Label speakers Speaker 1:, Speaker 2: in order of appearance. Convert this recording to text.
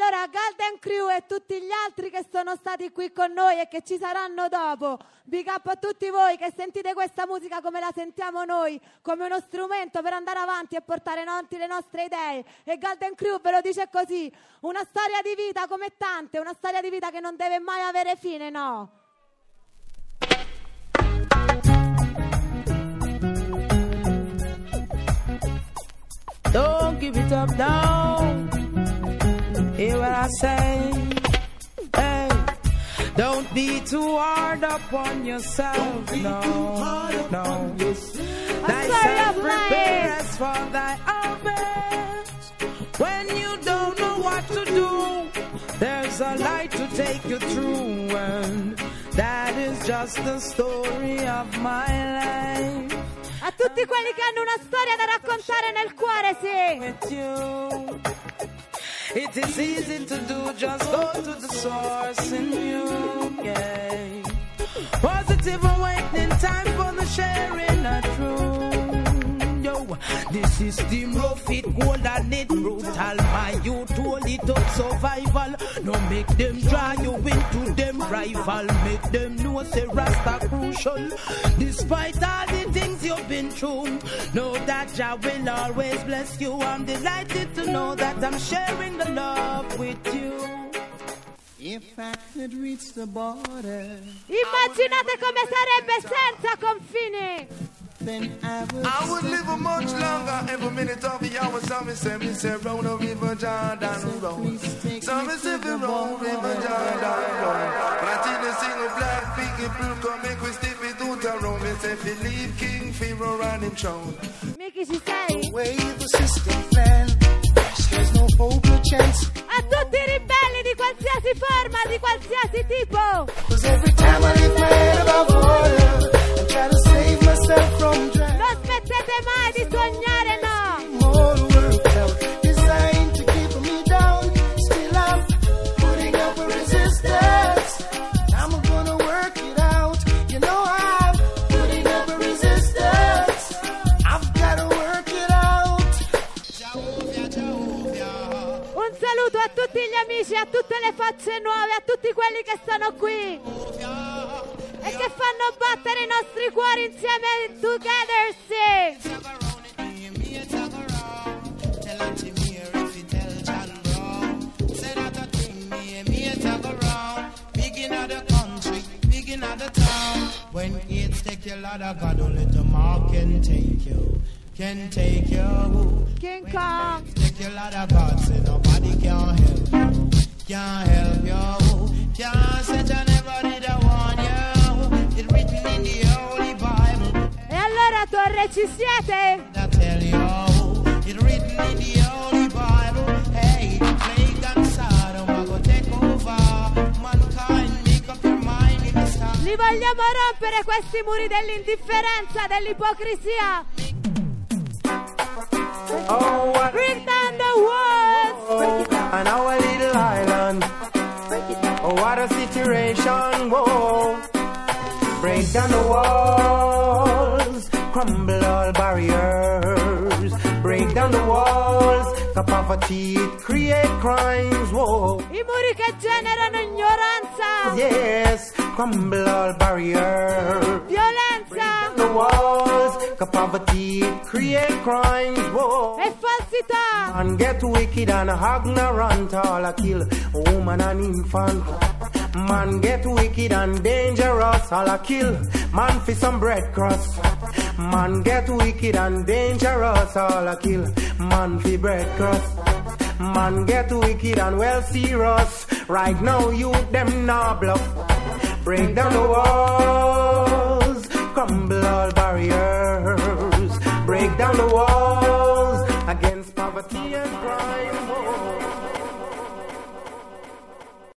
Speaker 1: allora Golden Crew e tutti gli altri che sono stati qui con noi e che ci saranno dopo, big up a tutti voi che sentite questa musica come la sentiamo noi, come uno strumento per andare avanti e portare avanti le nostre idee. E Golden Crew ve lo dice così: una storia di vita come tante, una storia di vita che non deve mai avere fine, no?
Speaker 2: Don't give it up now. Hear what I say? Hey, don't be too hard upon yourself. No, no. Thyself prepare us for thy harvest. When you don't know what to do, there's a light to take you through, and that is just the story of my life.
Speaker 1: A tutti quelli che hanno una storia da raccontare nel cuore, sì.
Speaker 2: It is easy to do, just go to the source in you, yeah. Positive awakening, time for the sharing of truth. Yo, the system rough, it gold and it brutal. My youth hold it up survival. No make them try you into them rival. Make them know say Rasta crucial. Despite all the things you've been through, know that Jah will always bless you. I'm delighted to know that I'm sharing the love with you.
Speaker 3: If I could reach the border.
Speaker 1: Immaginate come sarebbe senza confini.
Speaker 3: I would live a much longer, every minute of the hour. Some say round the river Jordan road. Some say round river Jordan road. But until the single black people come make we stiff it out the road. Me say believe King Pharaoh and him throne.
Speaker 1: Mickey, ci sei?
Speaker 3: Way the system plan, there's no hope, no chance.
Speaker 1: A tutti i ribelli di qualsiasi forma, di qualsiasi tipo.
Speaker 3: 'Cause every time I lift my head above water and try to save myself from drown.
Speaker 1: Non smettete mai di sognare, no.
Speaker 3: All worked out, designed to keep me down. Still I'm putting up a resistance. I'm gonna work it out. You know I'm putting up a resistance. I've gotta work it out.
Speaker 1: Un saluto a tutti gli amici, a tutte le facce nuove, a tutti quelli che sono qui e che fanno battere i nostri cuori insieme. Together, sing.
Speaker 4: When kids take your lot of God, only tomorrow can take you. Can take you.
Speaker 1: King Kong.
Speaker 4: Take your lot of God, say nobody can help you. Can't help you. Can't set you never did I want you. It's written in the Holy Bible.
Speaker 1: E allora Torre ci siete?
Speaker 4: I tell you, it's written in the Holy Bible. Hey, plague and Sodom are gonna take over. Mankind, make up your mind in this time.
Speaker 1: Li vogliamo rompere questi muri dell'indifferenza, dell'ipocrisia.
Speaker 2: Oh, what
Speaker 1: Bring down the walls.
Speaker 2: on our little island. Oh, what a situation, whoa. Break down the walls, crumble all barriers. Break down the walls, the poverty, create crimes, whoa.
Speaker 1: I muri che generano ignoranza.
Speaker 2: Yes, crumble all barriers.
Speaker 1: Violenza.
Speaker 2: The walls, the poverty, create crimes, whoa.
Speaker 1: E falsità.
Speaker 2: And get wicked and ignorant, all a kill woman and infant. Man get wicked and dangerous, all a kill man for some bread crust. Man get wicked and dangerous, all a kill man for bread crust. Man get wicked and well serious. Right now you them nah bluff. Break down the walls, crumble all barriers. Break down the walls.